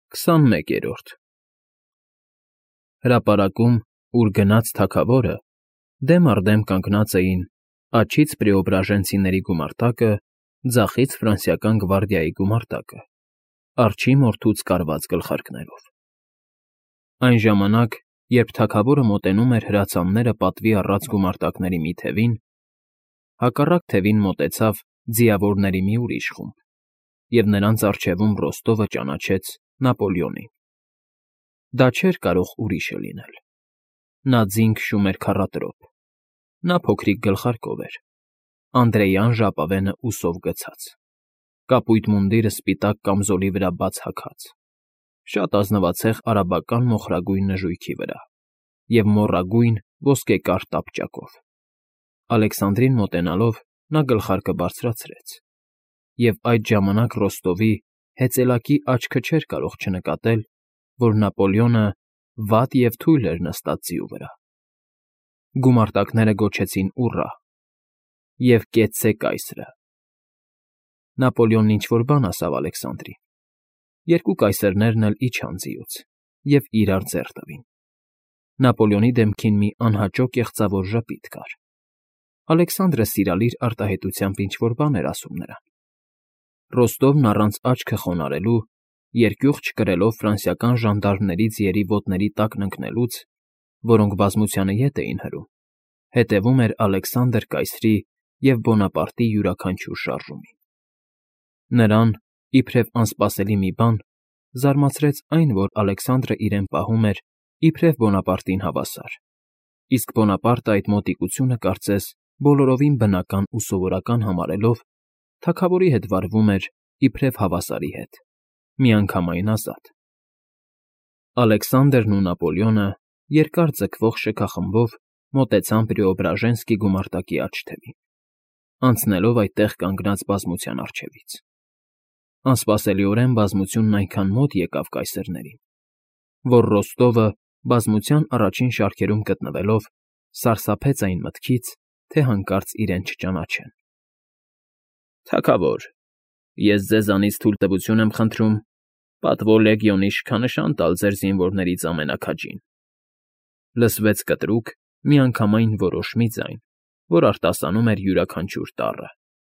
21-րդ Հրապարակում, ուր գնաց թագավորը, դեմ առ դեմ կանգնած էին աջից պրեոբրաժենցիների գումարտակը, ձախից ֆրանսիական գվարդիայի գումարտակը, արջի մորթուց կարված գլխարկներով։ Այն ժամանակ, երբ թագավորը մոտենում էր հրացանները պատվի առած գումարտակների մի թևին, հակառակ թևին մոտեցավ ձիավորների մի ուրիշ խումբ, և նրանց առջևում Ռոստովը ճանաչեց Նապոլեոնին։ Դա չէր կարող ուրիշը լինել։ Նա ձինգ շում էր քառատրոփ, նա փոքրիկ գլխարկով էր, անդրեյան ժապավենը ուսով գցած, կապույտ մունդիրը սպիտակ կամզոլի վրա բաց հագած, շատ ազնվացեղ արաբական մոխրագույն նժույգի վրա և մոռագույն ոսկեկար տապճակով։ Ալեքսանդրին մոտենալով նա գլխարկը բարձրացրեց, և այդ ժամանակ Ռոստովի հեծելակի աչքը չէր կարող չնկատել, որ Նապոլեոնը վատ և թույլ էր նստած ձիու վրա։ Գումարտակները գոչեցին «Ուռա» և «Կեցցե կայսրը»։ Նապոլեոնն ինչ֊որ բան ասավ Ալեքսանդրին։ Երկու կայսերներն էլ իջան ձիուց և իրար ձեռ տվին։ Նապոլեոնի դեմքին մի անհաճո կեղծավոր ժպիտ կար։ Ալեքսանդրը սիրալիր արտահայտությամբ ինչ֊որ բան էր ասում նրան։ Ռոստովն առանց աչքը խոնարհելու, երկյուղ չկրելով ֆրանսիական ժանդարմների ձիերի ոտների տակն ընկնելուց, որոնք բազմությանը ետ էին հրում, հետևում էր Ալեքսանդր կայսրի և Բոնապարտի յուրաքանչյուր շարժումին։ Նրան, իբրև անսպասելի մի բան, զարմացրեց այն, որ Ալեքսանդրը իրեն պահում էր իբրև Բոնապարտին հավասար, իսկ Բոնապարտը այդ մոտիկությունը կարծես բոլորովին բնական ու սովորական համարելով, թագավորի հետ վարվում էր իբրև հավասարի հետ, միանգամայն ազատ։ Ալեքսանդրն ու Նապոլեոնը երկար ձգվող շքախմբով մոտեցան Պրեոբրաժենսկի գումարտակի աջ թևին, անցնելով այդտեղ կանգնած բազմության առջևից։ Անսպասելիորեն բազմությունն այնքան մոտ եկավ կայսերներին, որ Ռոստովը բազմության առաջին շարքերում գտնվելով սարսափեց այն մտքից, թե հանկարծ իրեն չճանաչեն։ «Թագավոր, ես ձեզանից թույլտվություն եմ խնդրում պատվո լեգիոնի շքանշան տալ ձեր զինվորներից ամենաքաջին», լսվեց կտրուկ, միանգամայն որոշ մի ձայն, որ արտասանում էր յուրաքանչյուր տառը։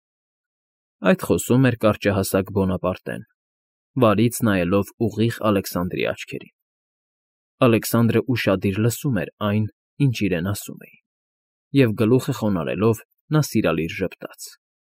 Այդ խոսում էր կարճահասակ Բոնապարտեն, վարից նայելով ուղիղ Ալեքսանդրի աչքերին։ Ալեքսանդրը ուշադիր լսում էր այն, ինչ իրեն ասում էին, և գլուխը խոնարհելով նա սիրալիր ժպտաց։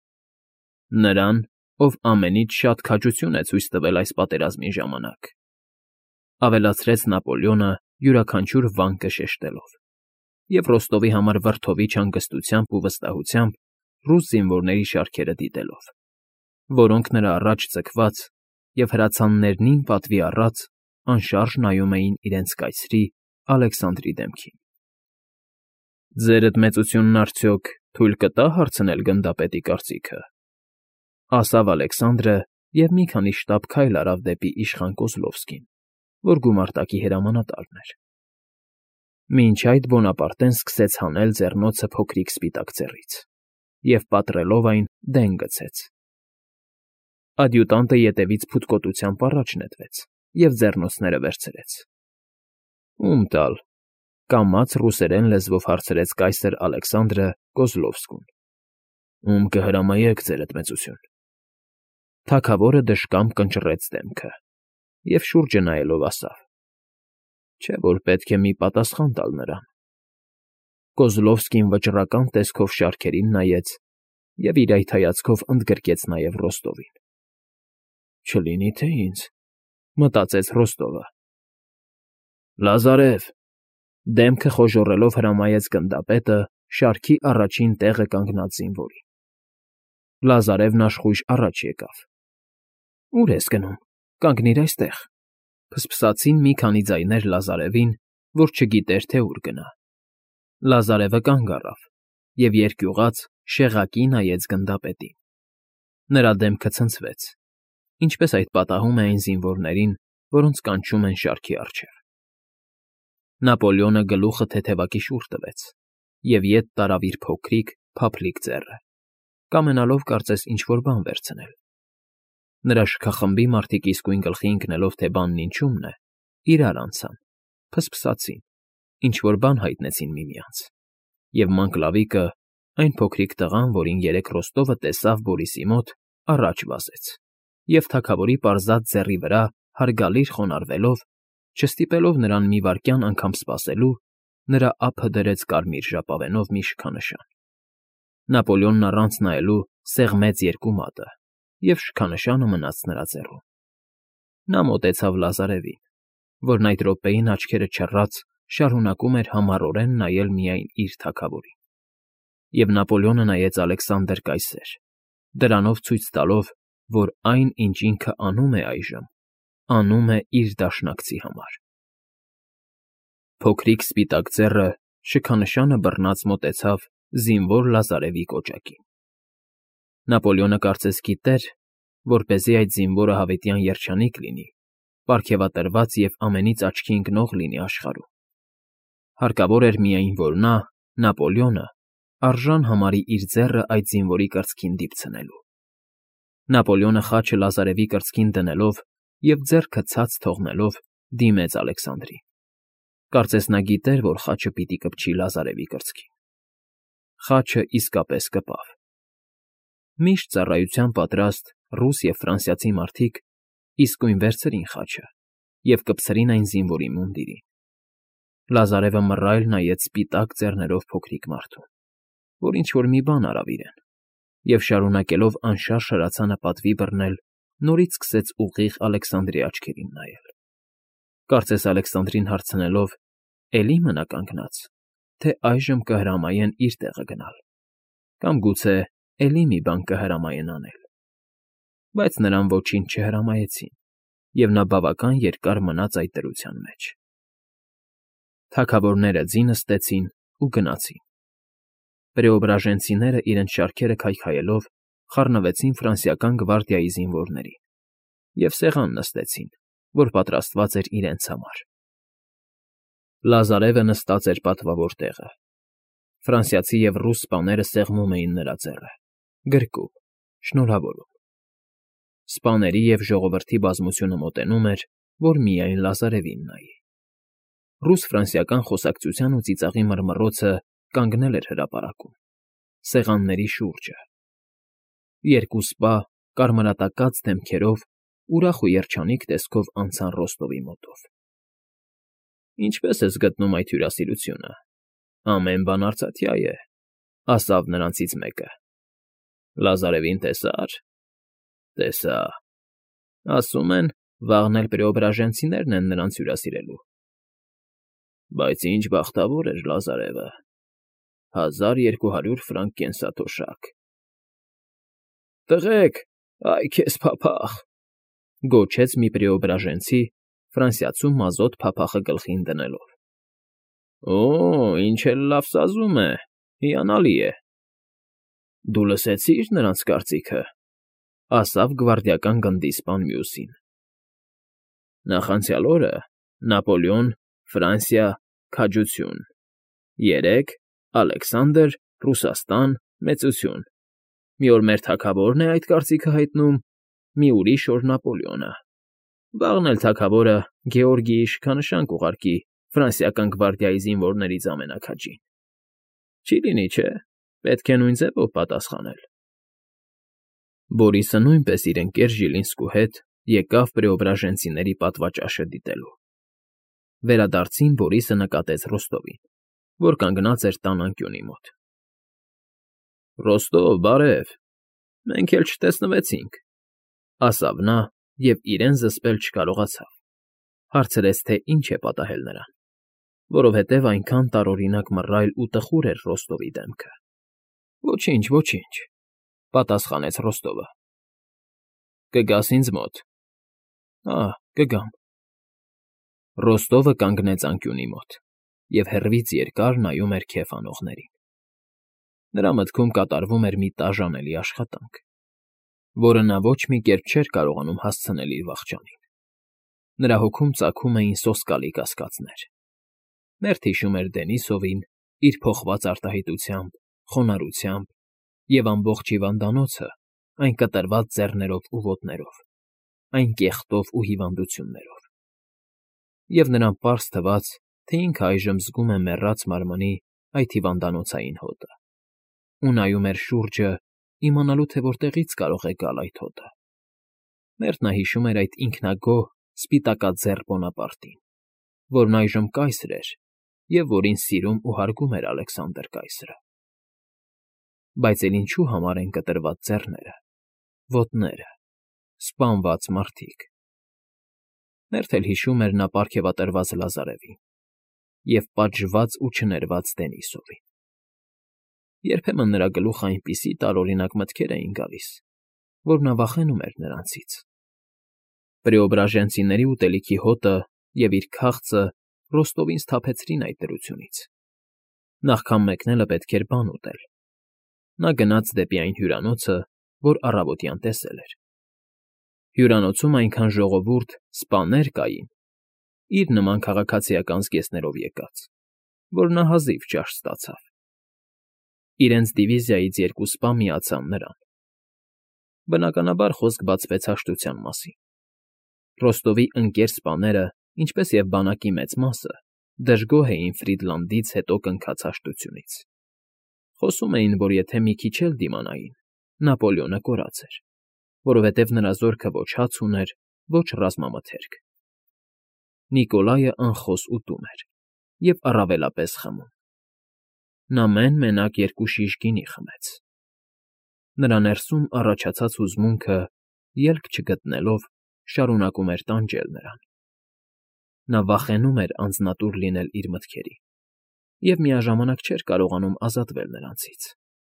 «Նրան, ով ամենից շատ քաջություն է ցույց տվել այս պատերազմի ժամանակ», ավելացրեց Նապոլեոնը յուրաքանչյուր վանկը շեշտելով, և Ռոստովի համար վրդովիչ հանգստությամբ ու վստահությամբ ռուս զինվորների շարքերը դիտելով, որոնք նրա առաջ ձգված և հրացաններնին պատվի առած անշարժ նայում էին իրենց կայսրի՝ Ալեքսանդրի դեմքին։ «Ձերդ մեծությունն արդյոք թույլ կտա՞ հարցնել գնդապետի կարծիքը», ասավ Ալեքսանդրը և մի քանի շտապ քայլ արավ դեպի իշխան Կոզլովսկին, որ գումարտակի հրամանատարն էր։ Մինչ այդ Բոնապարտեն սկսեց հանել ձեռնոցը փոքրիկ սպիտակ ձեռից և, պատռելով այն, դեն գցեց։ Ադյուտանտը ետևից փութկոտությամբ առաջ նետվեց և ձեռնոցները վերցրեց։ «Ո՞ւմ տալ», կամաց ռուսերեն լեզվով հարցրեց կայսր Ալեքսանդրը Կոզլովսկուն։ «Ում կհրամայեք, ձերդ մեծություն»։ Թագավորը դժկամք կնճռեց դեմքը և շուրջը նայելով ասավ. «Չէ՞ որ պետք է մի պատասխան տալ նրան»։ Կոզլովսկին վճռական տեսքով շարքերին նայեց և իր այդ հայացքով ընդգրկեց նաև Ռոստովին։ «Չլինի թե ինձ», մտածեց Ռոստովը։ «Լազարև», դեմքը խոժոռելով հրամայեց գնդապետը շարքի առաջին տեղը կանգնած զինվորին։ Լազարևն աշխույժ առաջ եկավ։ «Ո՞ւր ես գնում, կանգնիր այստեղ», ֆսֆսացին մի քանի ձայներ Լազարևին, որ չգիտեր, թե ուր գնա։ Լազարևը կանգ առավ և երկյուղած շեղակի նայեց գնդապետին։ Նրա դեմքը ցնցվեց, ինչպես այդ պատահում է այն զինվորներին, որոնց կանչում են շարքի առջև։ Նապոլեոնը գլուխը թեթևակի շուռ տվեց և ետ տարավ իր փոքրիկ, փափլիկ ձեռը, կամենալով կարծես ինչ֊որ բան վերցնել։ Նրա շքախմբի մարդիկ իսկույն գլխի ընկնելով, թե բանն ինչումն է, իրար անցան, փսփսացին, ինչ֊որ բան հայտնեցին միմյանց, և Մանկլավիկը, այն փոքրիկ տղան, որին երեկ Ռոստովը տեսավ Բորիսի մոտ, առաջ վազեց և, թագավորի պարզած ձեռի վրա հարգալից խոնարհվելով, չստիպելով նրան մի վայրկյան անգամ սպասելու, նրա ափը դրեց կարմիր ժապավենով մի շքանշան։ Նապոլեոնն առանց նայելու սեղմեց երկու մատը, և շքանշանը մնաց նրա ձեռում։ Նա մոտեցավ Լազարևին, որն այդ րոպեին աչքերը չռած շարունակում էր համառորեն նայել միայն իր թագավորին։ Եվ Նապոլեոնը նայեց Ալեքսանդր կայսեր, դրանով ցույց տալով, որ այն, ինչ ինքը անում է այժմ, անում է իր դաշնակցի համար։ Փոքրիկ սպիտակ ձեռը շքանշանը բռնած մոտեցավ զինվոր Լազարևի կոճակին։ Նապոլեոնը կարծես գիտեր, որպեսզի այդ զինվորը հավիտյան երջանիկ լինի, պարգևատրված և ամենից աչքի ընկնող լինի աշխարհում։ Հարկավոր էր միայն, որ նա, Նապոլեոնը, արժան համարի իր ձեռը այդ զինվորի կրծքին դիպցնելու։ Նապոլեոնը խաչը Լազարևի կրծքին դնելով և ձեռքը ցած թողնելով դիմեց Ալեքսանդրին։ Կարծես նա գիտեր, որ խաչը պիտի կպչի Լազարևի կրծքին։ Խաչը իսկապես կպավ։ Միշտ ծառայության պատրաստ ռուս և ֆրանսիացի մարդիկ իսկույն վերցրին խաչը և կպցրին այն զինվորի մունդիրին։ Լազարևը մռայլ նայեց սպիտակ ձեռներով փոքրիկ մարդուն, որ ինչ֊որ մի բան արավ իրեն, և շարունակելով անշարժ հրացանը պատվի բռնել, նորից սկսեց ուղիղ Ալեքսանդրի աչքերին նայել։ Կարծես Ալեքսանդրին հարցնելով. «Էլի մնա կանգնած, թե այժմ կհրամայեն իր տեղը գնալ, կամ գուցե էլի մի բան կհրամայեն անել»։ Բայց նրան ոչինչ չհրամայեցին, և նա բավական երկար մնաց այդ դրության մեջ։ Թագավորները ձի նստեցին ու գնացին։ Պրեոբրաժենցիները իրենց շարքերը քայքայելով խառնվեցին ֆրանսիական գվարդիայի զինվորներին և սեղան նստեցին, որ պատրաստված էր իրենց համար։ Լազարևը նստած էր պատվավոր տեղը։ Ֆրանսիացի և ռուս սպաները սեղմում էին նրա ձեռը, գրկում, շնորհավորում։ Սպաների և ժողովրդի բազմությունը մոտենում էր, որ միայն Լազարևին նայի։ Ռուս֊ֆրանսիական խոսակցության ու ծիծաղի մռմռոցը կանգնել էր հրապարակում, սեղանների շուրջը։ Երկու սպա կարմրատակած դեմքերով ուրախ ու երջանիկ տեսքով անցան Ռոստովի մոտով։ «Ինչպե՞ս ես գտնում այդ հյուրասիրությունը, ամեն բան արծաթյա է», ասավ նրանցից մեկը։ «Լազարևին տեսա՞ր»։ «Տեսա։ Ասում են, վաղն էլ պրեոբրաժենցիներն են նրանց հյուրասիրելու»։ «Բայց ինչ բախտավոր էր Լազարևը, 1200 ֆրանկ կենսաթոշակ»։ «Տղեք, այ քեզ փափախ», գոչեց մի պրեոբրաժենցի, ֆրանսիացու մազոտ փափախը գլխին դնելով։ «Օ, ինչ էլ լավ սազում է, հիանալի է»։ «Դու լսեցի՞ր նրանց կարծիքը», ասավ գվարդիական գնդի սպան մյուսին։ «Նախանցյալ օրը Նապոլեոն, Ֆրանսիա, քաջություն, երեկ Ալեքսանդր, Ռուսաստան, մեծություն։ Մի օր մեր թագավորն է այդ կարծիքը հայտնում, մի ուրիշ օր Նապոլեոնը։ Վաղն էլ թագավորը Գեորգիի շքանշան կուղարկի ֆրանսիական գվարդիայի զինվորներից ամենաքաջին։ Չի լինի, չէ՞, պետք է նույն ձևով պատասխանել»։ Բորիսը նույնպես իր ընկեր Ժիլինսկու հետ եկավ պրեոբրաժենցիների պատվաճաշը դիտելու։ Վերադարձին Բորիսը նկատեց Ռոստովին, որ կանգնած էր տան անկյունի մոտ։ «Ռոստով, բարև, մենք էլ չտեսնվեցինք», ասավ նա և իրեն զսպել չկարողացավ, հարցրեց, թե ինչ է պատահել նրան, որովհետև այնքան տարօրինակ մռայլ ու տխուր էր Ռոստովի դեմքը։ «Ոչինչ, ոչինչ», պատասխանեց Ռոստովը։ «Կգաս ինձ մոտ»։ Կգամ։ Ռոստովը կանգնեց անկյունի մոտ և հեռվից երկար նայում էր քեֆ անողներին։ Նրա մտքում կատարվում էր մի տաժանելի աշխատանք, որը նա ոչ մի կերպ չէր կարողանում հասցնել իր վախճանին։ Նրա հոգում ծագում էին սոսկալի կասկածներ։ Մերթ հիշում էր Դենիսովին, իր փոխված արտահայտությամբ, խոնարհությամբ և ամբողջ հիվանդանոցը, այն կտրված ձեռներով ու ոտներով, այն կեղտով ու հիվանդություններով։ Եվ նրան պարզ թվաց, թե ինքը այժմ զգում է մեռած մարմնի այդ հիվանդանոցային հոտը, ու նայում էր շուրջը, իմանալու, թե որտեղից կարող է գալ այդ հոտը։ Մերթ նա հիշում էր այդ ինքնագոհ, սպիտակաձեռ բոնապարտին, որն այժմ կայսր էր և որին սիրում ու հարգում էր Ալեքսանդր կայսրը։ Բայց էլ ինչու համար են կտրված ձեռները, ոտները, սպանված մարդիկ։ Մերթ էլ հիշում էր նա պարգևատրված Լազարևին և պատժված ու չներված Դենիսովին։ Երբեմն նրա գլուխը այնպիսի տարօրինակ մտքեր էին գալիս, որ նա վախենում էր նրանցից։ Պրեոբրաժենցիների ուտելիքի հոտը և իր քաղցը Ռոստովին սթափեցրին այդ դրությունից։ Նախքան մեկնելը պետք էր բան ուտել։ Նա գնաց դեպի այն հյուրանոցը, որ առավոտյան տեսել էր։ Հյուրանոցում այնքան ժողովուրդ, սպաներ կային, իր նման քաղաքացիական զգեստներով եկած, որ նա հազիվ ճաշ ստացավ։ Իրենց դիվիզիայից 2 սպա միացան նրան։ Բնականաբար խոսք բացվեց հաշտության մասին։ Ռոստովի ընկեր սպաները, ինչպես և բանակի մեծ մասը, դժգոհ էին Ֆրիդլանդից հետո կնքած հաշտությունից։ Խոսում էին, որ եթե մի քիչ էլ դիմանային, Նապոլեոնը կորած էր, որովհետև նրա զորքը ոչ հաց ուներ, ոչ ռազմամթերք։ Նիկոլայը անխոս ուտում էր և առավելապես խմում։ Նա մեն֊մենակ 2 շիշ գինի խմեց։ Նրա ներսում առաջացած հուզմունքը, ելք չգտնելով, շարունակում էր տանջել նրան։ Նա վախենում էր անձնատուր լինել իր մտքերի և միաժամանակ չէր կարողանում ազատվել նրանցից։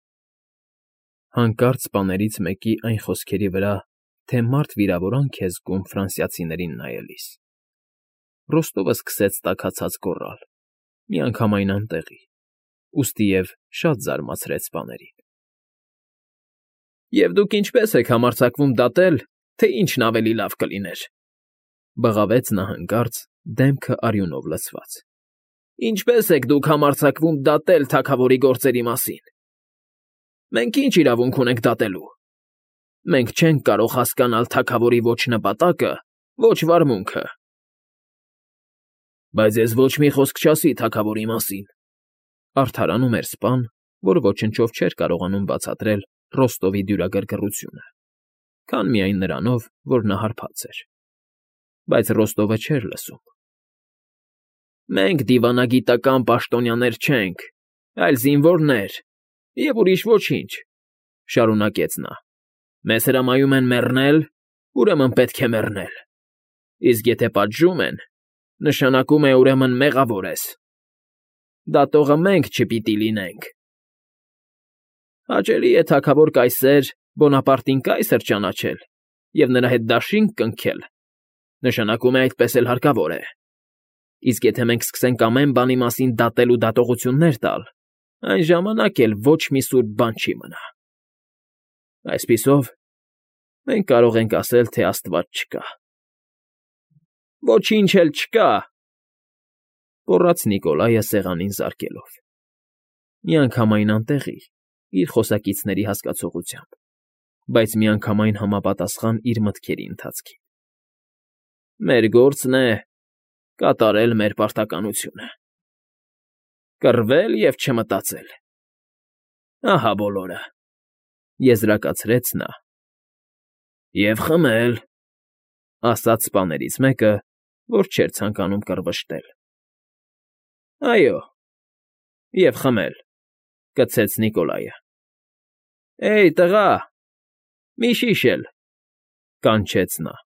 Հանկարծ սպաներից մեկի այն խոսքերի վրա, թե մարդ վիրավորանք է զգում ֆրանսիացիներին նայելիս, Ռոստովը սկսեց տաքացած գոռալ, միանգամայն անտեղի, ուստիև շատ զարմացրեց սպաներին։ «Եվ դուք ինչպե՞ս եք համարձակվում դատել, թե ինչն ավելի լավ կլիներ,֊ բղավեց նա հանկարծ, դեմքը արյունով լցված։֊ Ինչպե՞ս եք դուք համարձակվում դատել թագավորի գործերի մասին։ Մենք ի՞նչ իրավունք ունենք դատելու։ Մենք չենք կարող հասկանալ թագավորի ոչ նպատակը, ոչ վարմունքը։ Բայց ես ոչ մի խոսք չասի թագավորի մասին,֊ արդարանում էր սպան, որ ոչնչով չէր կարողանում բացատրել Ռոստովի դյուրագրգռությունը, քան միայն նրանով, որ նա հարբած էր։ Բայց Ռոստովը չէր լսում։ Մենք դիվանագիտական պաշտոնյաներ չենք, այլ զինվորներ, և ուրիշ ոչինչ,֊ շարունակեց նա։ Մեզ հրամայում են մեռնել, ուրեմն պետք է մեռնել։ Իսկ եթե պատժում են, նշանակում է ուրեմն մեղավոր ես։ Դատողը մենք չպիտի լինենք։ Հաճելի է թագավոր կայսեր Բոնապարտին կայսր ճանաչել և նրա հետ դաշինք կնքել, նշանակում է այդպես էլ հարկավոր է։ Իսկ եթե մենք սկսենք ամեն բանի մասին դատել ու դատողություններ տալ, այն ժամանակ էլ ոչ մի սուրբ բան չի մնա։ Այսպիսով, մենք կարող ենք ասել, թե Աստված չկա։ Ոչինչ էլ չկա,֊ գոռաց Նիկոլայը սեղանին զարկելով, միանգամայն անտեղի, իր խոսակիցների հասկացողությամբ, բայց միանգամայն համապատասխան իր մտքերի ընթացքին։ Մեր գործն է կատարել մեր պարտականությունը։ Կռվել և չմտածել։ Ահա բոլորը,֊ եզրակացրեց նա։ Եվ խմել,֊ ասաց սպաներից մեկը, որ չէր ցանկանում կռվշտել։ Այո, և խմել,֊ կցեց Նիկոլայը։ Էյ, տղա, մի շիշ էլ,֊ կանչեց նա։